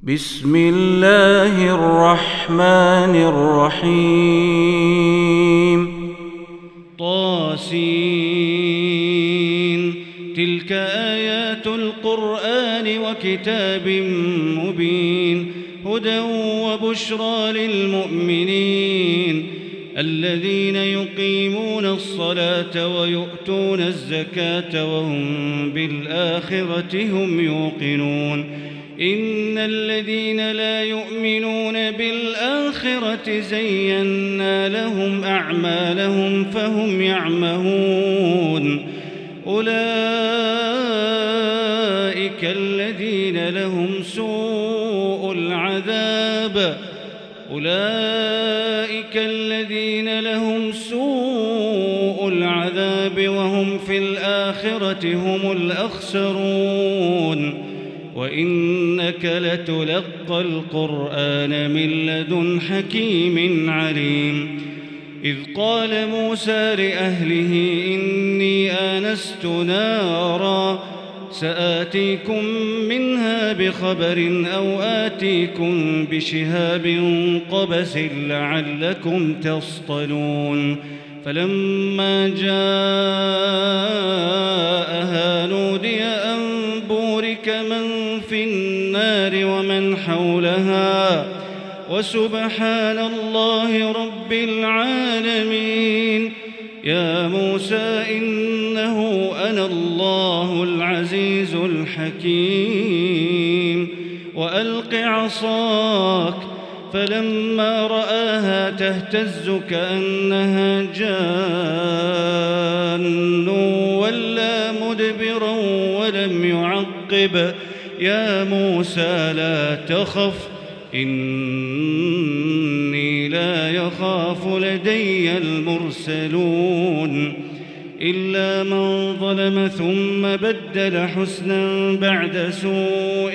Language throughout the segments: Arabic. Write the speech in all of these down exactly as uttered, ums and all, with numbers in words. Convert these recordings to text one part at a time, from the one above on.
بسم الله الرحمن الرحيم. طاسين. تلك آيات القرآن وكتاب مبين، هدى وبشرى للمؤمنين الذين يقيمون الصلاة ويؤتون الزكاة وهم بالآخرة هم يوقنون. إن الذين لا يؤمنون بالآخرة زينا لهم أعمالهم فهم يعمهون. أولئك الذين لهم سوء العذاب أولئك الذين لهم سوء العذاب وهم في الآخرة هم الأخسرون. وإنك لتلقى القرآن من لدن حكيم عليم. إذ قال موسى لأهله إني آنست نارا سآتيكم منها بخبر أو آتيكم بشهاب قبس لعلكم تصطلون. فلما جاءها نودي أن بورك من في النار ومن حولها وسبحان الله رب العالمين. يا موسى إنه أنا الله العزيز الحكيم. وألق عصاك فلما رآها تهتز كأنها جان ولا مدبرا ولم يعقب. يا موسى لا تخف إني لا يخاف لدي المرسلون. إلا من ظلم ثم بدل حسنا بعد سوء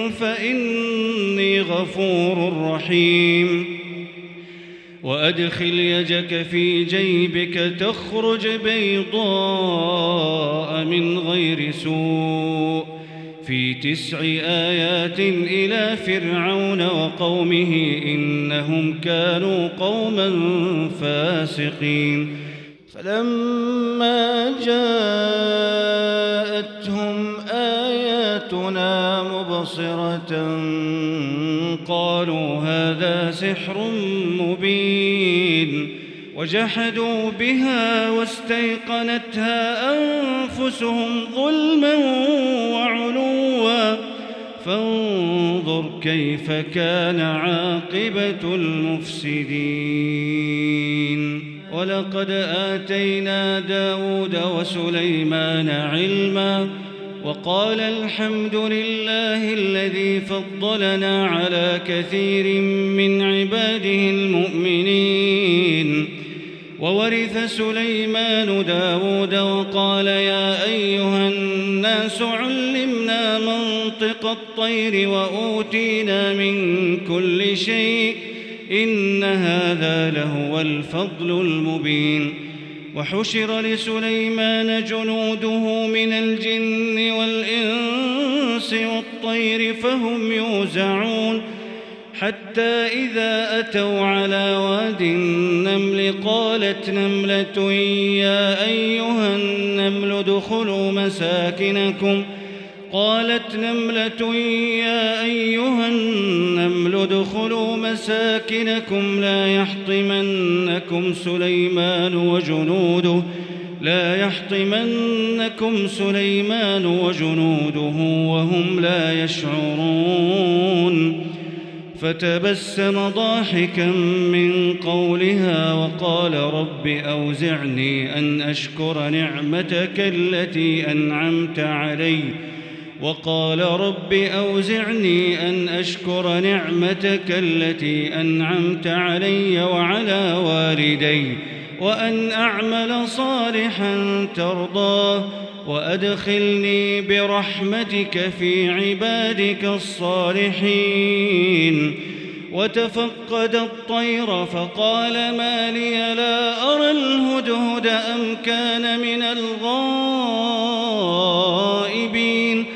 فإني غفور رحيم. وأدخل يدك في جيبك تخرج بيضاء من غير سوء في تسع آيات إلى فرعون وقومه إنهم كانوا قوما فاسقين. فلما جاءتهم آياتنا مبصرة قالوا هذا سحر مبين وجحدوا بها واستيقنتها أنفسهم ظلما وعلوا فانظر كيف كان عاقبة المفسدين. ولقد آتينا داود وسليمان علما وقال الحمد لله الذي فضلنا على كثير من عباده المؤمنين. وورث سليمان داود وقال يا أيها الناس علمنا منطق الطير وأوتينا من كل شيء إن هذا لهو الفضل المبين. وحشر لسليمان جنوده من الجن والإنس والطير فهم يوزعون حتى إذا أتوا على واد النمل قالت نملة يا أيها النمل ادخلوا مساكنكم قالت نملة يا أيها النمل ادخلوا مساكنكم لا يحطمنكم سليمان وجنوده لا يحطمنكم سليمان وجنوده وهم لا يشعرون. فتبسم ضاحكا من قولها وقال رب أوزعني أن أشكر نعمتك التي أنعمت علي وقال رب أوزعني أن أشكر نعمتك التي أنعمت علي وعلى والدي وأن أعمل صالحا ترضاه وأدخلني برحمتك في عبادك الصالحين. وتفقد الطير فقال ما لي لا أرى الهدهد أم كان من الغائبين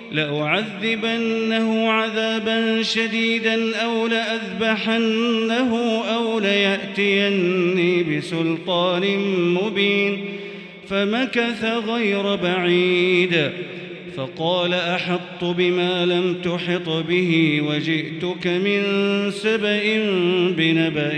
لأعذبنه عذابا شديدا أو لأذبحنه أو ليأتيني بسلطان مبين. فمكث غير بعيد فقال أحطت بما لم تحط به وجئتك من سبأ بنبأ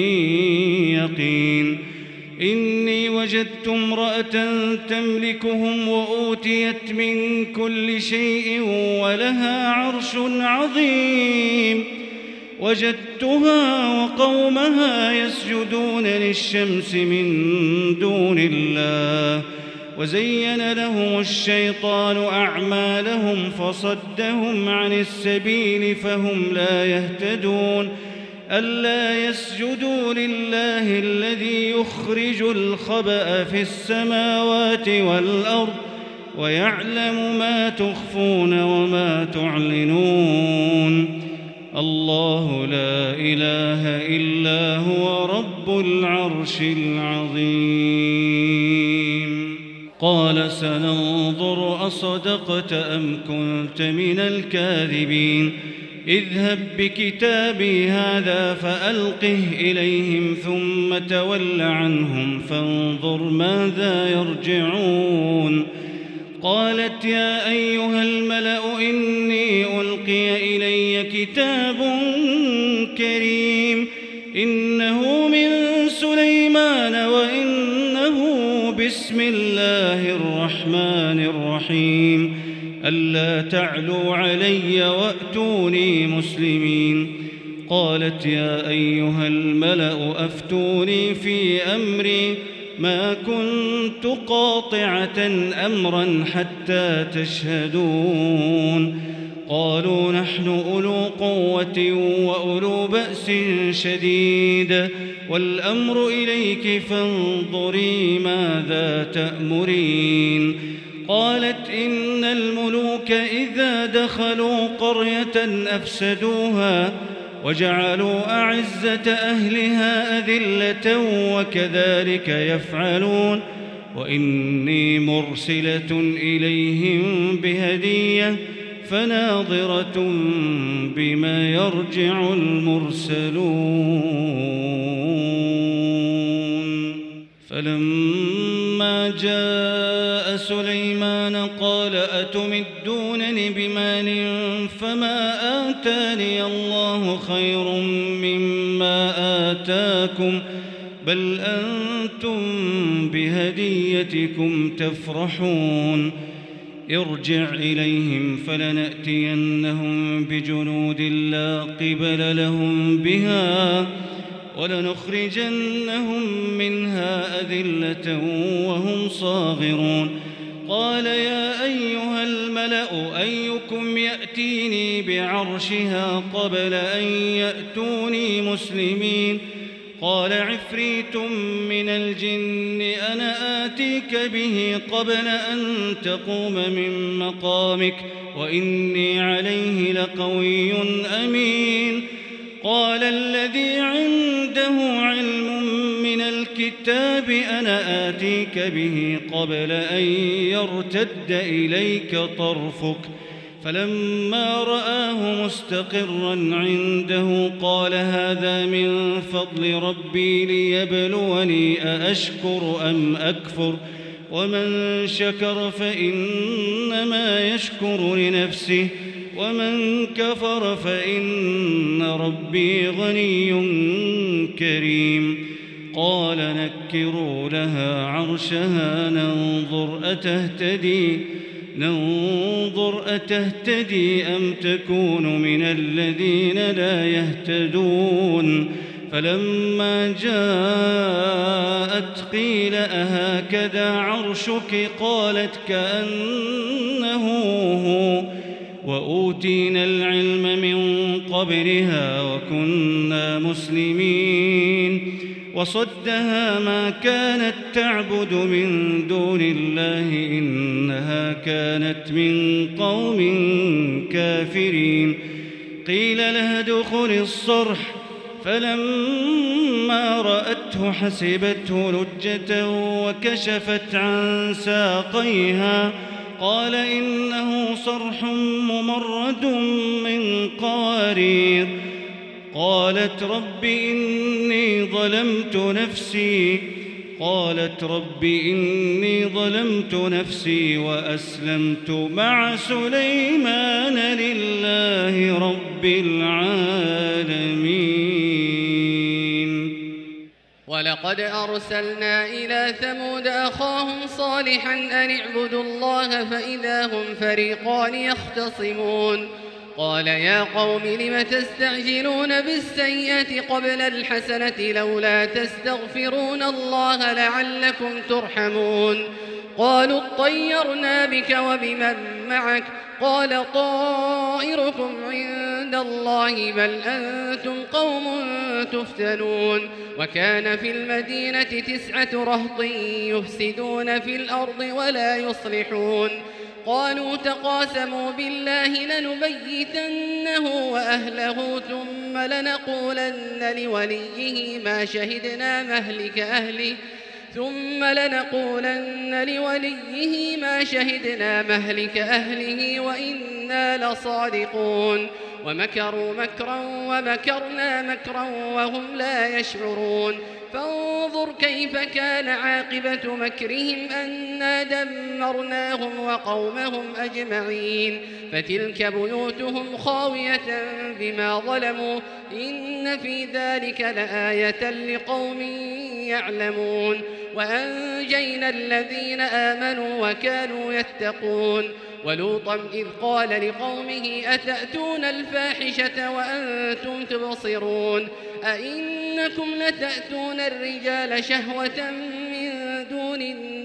يقين. إني وجدت امرأة تملكهم وأوتيت من كل شيء ولها عرش عظيم. وجدتها وقومها يسجدون للشمس من دون الله وزين لهم الشيطان أعمالهم فصدهم عن السبيل فهم لا يهتدون. ألا يسجدوا لله الذي يخرج الخبأ في السماوات والأرض ويعلم ما تخفون وما تعلنون. الله لا إله إلا هو رب العرش العظيم. قال سننظر أصدقت أم كنت من الكاذبين. اذهب بكتابي هذا فألقه إليهم ثم تول عنهم فانظر ماذا يرجعون. قالت يا أيها الملأ إني ألقي إلي كتاب كريم إنه من سليمان وإنه بسم الله الرحمن الرحيم ألا تعلوا علي وأتوني مسلمين. قالت يا أيها الملأ أفتوني في أمري ما كنت قاطعة أمرا حتى تشهدون. قالوا نحن أولو قوة وأولو بأس شديد والأمر إليك فانظري ماذا تأمرين. قالت إن الملوك إذا دخلوا قرية أفسدوها وجعلوا أعزة أهلها أذلة وكذلك يفعلون. وإني مرسلة إليهم بهدية فناظرة بما يرجع المرسلون. فلما جاء سليمان قال أتمدونني بمال فما آتاني الله خير مما آتاكم بل أنتم بهديتكم تفرحون. ارجع إليهم فلنأتينهم بجنود لا قبل لهم بها ولنخرجنهم منها أذلة وهم صاغرون. قال يا أيها الملأ أيكم يأتيني بعرشها قبل أن يأتوني مسلمين. قال عفريت من الجن أنا آتيك به قبل أن تقوم من مقامك وإني عليه لقوي أمين. قال الذي عنده علم من الكتاب أنا آتيك به قبل أن يرتد إليك طرفك. فلما رآه مستقرا عنده قال هذا من فضل ربي ليبلوني أأشكر أم أكفر ومن شكر فإنما يشكر لنفسه ومن كفر فإن ربي غني كريم. قال نكروا لها عرشها ننظر أتهتدي ننظر أتهتدي أم تكون من الذين لا يهتدون. فلما جاءت قيل أهكذا عرشك قالت كأنه هو وأوتينا العلم من قبلها وكنا مسلمين. وصدها ما كانت تعبد من دون الله إنها كانت من قوم كافرين. قيل لها ادخل الصرح فلما رأته حسبته لجة وكشفت عن ساقيها قال إنه صرح ممرد من قوارير. قالت رب إني ظلمت نفسي قالت رب إني ظلمت نفسي وأسلمت مع سليمان لله رب العالمين. ولقد أرسلنا إلى ثمود أخاهم صالحا أن اعبدوا الله فإذا هم فريقان يختصمون. قال يا قوم لم تستعجلون بالسيئة قبل الحسنة لولا تستغفرون الله لعلكم ترحمون. قالوا اطيرنا بك وبمن معك قال طائركم عند الله بل أنتم قوم تفتنون. وكان في المدينة تسعة رهط يفسدون في الأرض ولا يصلحون. قالوا تقاسموا بالله لنبيتنه وأهله ثم لنقولن لوليه ما شهدنا مهلك أهله ثم لنقولن لوليه ما شهدنا مهلك أهله وإنا لصادقون. ومكروا مكرا ومكرنا مكرا وهم لا يشعرون. فانظر كيف كان عاقبة مكرهم أنا دمرناهم وقومهم أجمعين. فتلك بيوتهم خاوية بما ظلموا إن في ذلك لآية لقوم يعلمون. وأنجينا الذين آمنوا وكانوا يتقون. ولوطا إذ قال لقومه أتأتون الفاحشة وأنتم تبصرون أئنكم لتأتون الرجال شهوة من دون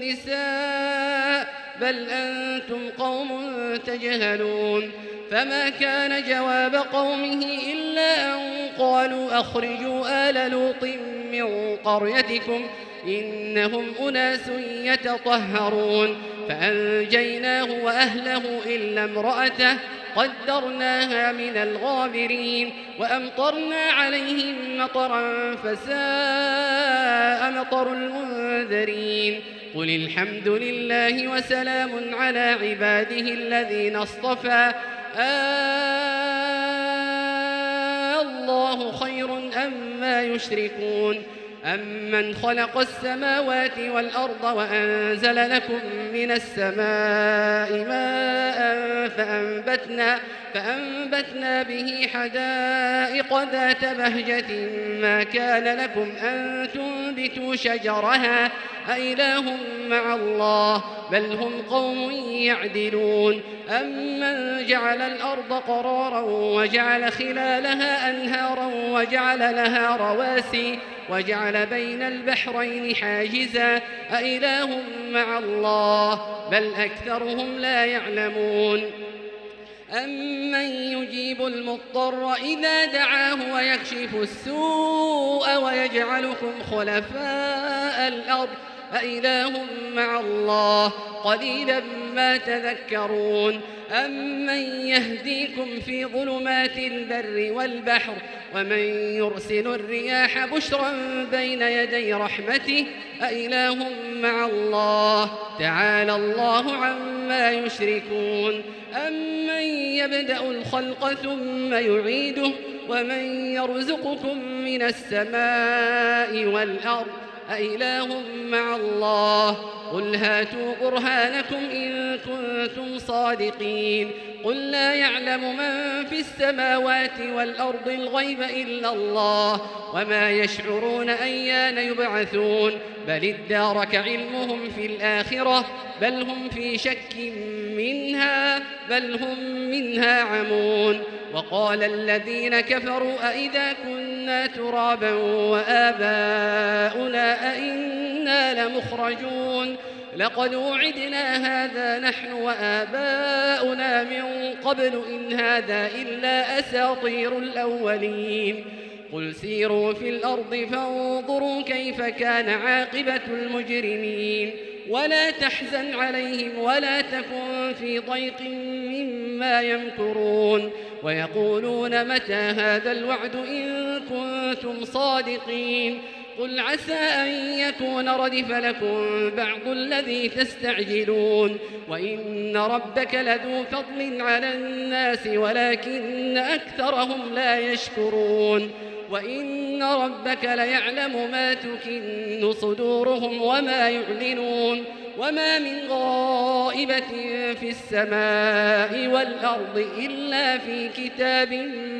النساء بل أنتم قوم تجهلون. فما كان جواب قومه إلا أن قالوا أخرجوا آل لوط من قريتكم إنهم أناس يتطهرون. فأنجيناه وأهله إلا امرأته قدرناها من الغابرين. وأمطرنا عليهم مطرا فساء مطر المنذرين. قل الحمد لله وسلام على عباده الذين اصطفى آه الله خير أما يشركون. أمن خلق السماوات والأرض وأنزل لكم من السماء ماء فأنبتنا, فأنبتنا به حدائق ذات بهجة ما كان لكم أن تنبتوا شجرها أإله مع الله بل هم قوم يعدلون. أمن جعل الأرض قرارا وجعل خلالها أنهارا وجعل لها رواسي وجعل بين البحرين حاجزا أإله مع الله بل أكثرهم لا يعلمون. أمن يجيب المضطر إذا دعاه ويكشف السوء ويجعلكم خلفاء الأرض أإله مع الله قليلا ما تذكرون. أمن يهديكم في ظلمات البر والبحر ومن يرسل الرياح بشرا بين يدي رحمته أإله مع الله تعالى الله عما يشركون. أمن يبدأ الخلق ثم يعيده ومن يرزقكم من السماء والأرض أإله مع الله قل هاتوا برهانكم إن كنتم صادقين. قل لا يعلم من في السماوات والأرض الغيب إلا الله وما يشعرون أيان يبعثون بل ادارك علمهم في الآخرة بل هم في شك منها بل هم منها عمون. وقال الذين كفروا أئذا كنا ترابا وآباؤنا أئنا لمخرجون لقد وعدنا هذا نحن وآباؤنا من قبل إن هذا إلا أساطير الأولين. قل سيروا في الأرض فانظروا كيف كان عاقبة المجرمين ولا تحزن عليهم ولا تكن في ضيق مما يمكرون. ويقولون متى هذا الوعد إن كنتم صادقين قل عسى أن يكون ردف لكم بعض الذي تستعجلون وإن ربك لذو فضل على الناس ولكن أكثرهم لا يشكرون وإن ربك ليعلم ما تكن صدورهم وما يعلنون وما من غائبة في السماء والأرض إلا في كتاب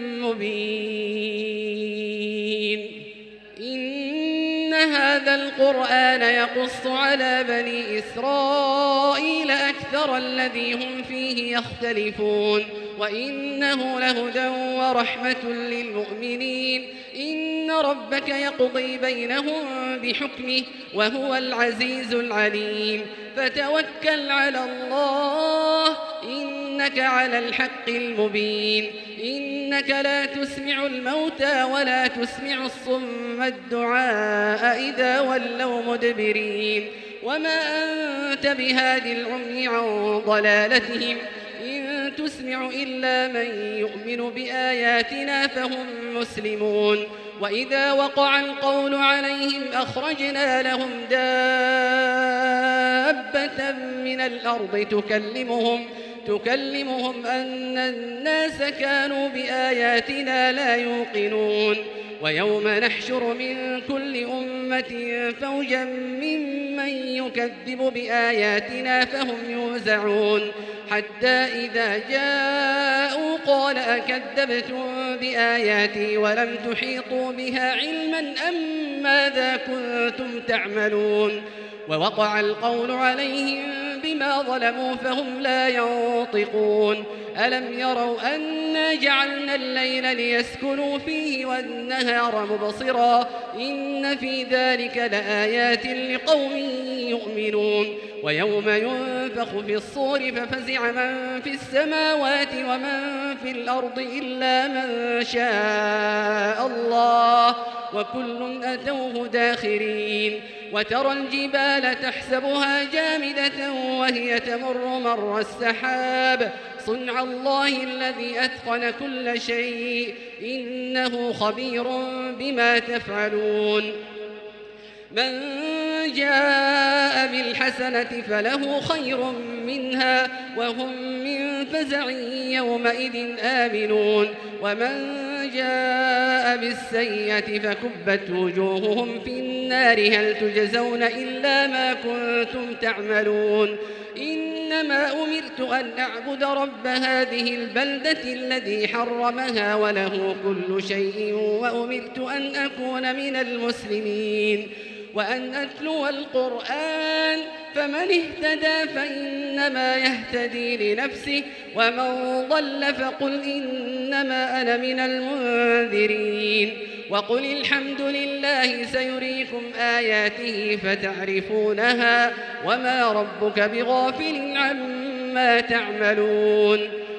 مبين. إن هذا القرآن يقص على بني إسرائيل أكثر الذي هم فيه يختلفون وإنه لهدى ورحمة للمؤمنين. إن ربك يقضي بينهم بحكمه وهو العزيز العليم. فتوكل على الله إنك على الحق المبين. إنك لا تسمع الموتى ولا تسمع الصم الدعاء إذا ولوا مدبرين وما أنت بهاد العمي عن ضلالتهم إن تسمع إلا من يؤمن بآياتنا فهم مسلمون. وإذا وقع القول عليهم أخرجنا لهم دابة من الأرض تكلمهم تكلمهم أن الناس كانوا بآياتنا لا يوقنون. ويوم نحشر من كل أمة فوجا ممن يكذب بآياتنا فهم يوزعون حتى إذا جاءوا قال أكذبتم بآياتي ولم تحيطوا بها علما أم ماذا كنتم تعملون. ووقع القول عليهم بما ظلموا فهم لا ينطقون. ألم يروا أنا جعلنا الليل ليسكنوا فيه والنهار مبصرا إن في ذلك لآيات لقوم يؤمنون. ويوم ينفخ في الصور ففزع من في السماوات ومن في الأرض إلا من شاء الله وكل أتوه داخرين. وترى الجبال تحسبها جامدة وهي تمر مر السحاب صنع الله الذي أتقن كل شيء إنه خبير بما تفعلون. من جاء بالحسنة فله خير منها وهم من فزع يومئذ آمنون ومن جاء بالسيئة فكبت وجوههم في النار هل تجزون إلا ما كنتم تعملون. إنما أمرت أن أعبد رب هذه البلدة الذي حرمها وله كل شيء وأمرت أن أكون من المسلمين وأن أتلو القرآن فمن اهتدى فإنما يهتدي لنفسه ومن ضل فقل إنما أنا من المنذرين. وقل الحمد لله سيريكم آياته فتعرفونها وما ربك بغافل عما تعملون.